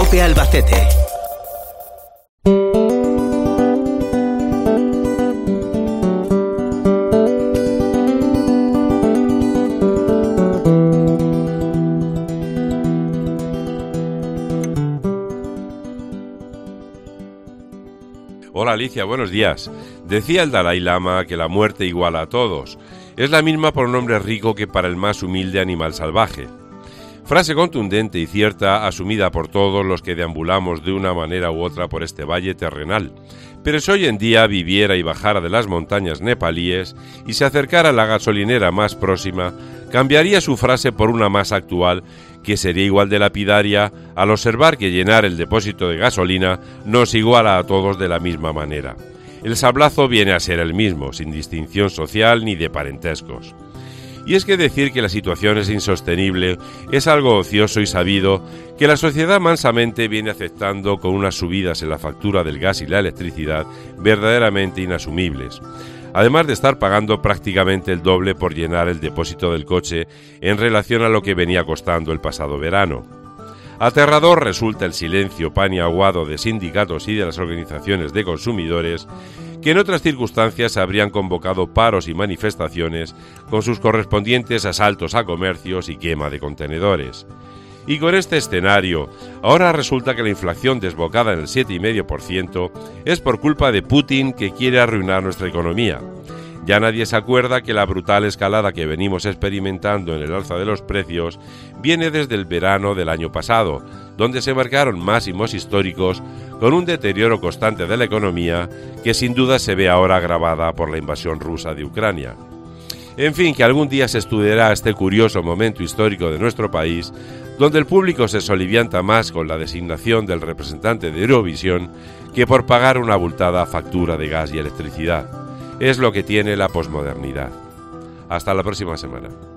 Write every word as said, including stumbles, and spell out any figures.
COPE Albacete. Hola Alicia, buenos días. Decía el Dalai Lama que la muerte iguala a todos. Es la misma para un hombre rico que para el más humilde animal salvaje. Frase contundente y cierta, asumida por todos los que deambulamos de una manera u otra por este valle terrenal. Pero si hoy en día viviera y bajara de las montañas nepalíes y se acercara a la gasolinera más próxima, cambiaría su frase por una más actual, que sería igual de lapidaria al observar que llenar el depósito de gasolina nos iguala a todos de la misma manera. El sablazo viene a ser el mismo, sin distinción social ni de parentescos. Y es que decir que la situación es insostenible es algo ocioso y sabido que la sociedad mansamente viene aceptando con unas subidas en la factura del gas y la electricidad verdaderamente inasumibles, además de estar pagando prácticamente el doble por llenar el depósito del coche en relación a lo que venía costando el pasado verano. Aterrador resulta el silencio paniaguado de sindicatos y de las organizaciones de consumidores que en otras circunstancias habrían convocado paros y manifestaciones con sus correspondientes asaltos a comercios y quema de contenedores. Y con este escenario, ahora resulta que la inflación desbocada en el siete coma cinco por ciento es por culpa de Putin, que quiere arruinar nuestra economía. Ya nadie se acuerda que la brutal escalada que venimos experimentando en el alza de los precios viene desde el verano del año pasado, donde se marcaron máximos históricos con un deterioro constante de la economía que sin duda se ve ahora agravada por la invasión rusa de Ucrania. En fin, que algún día se estudiará este curioso momento histórico de nuestro país, donde el público se solivianta más con la designación del representante de Eurovisión que por pagar una abultada factura de gas y electricidad. Es lo que tiene la posmodernidad. Hasta la próxima semana.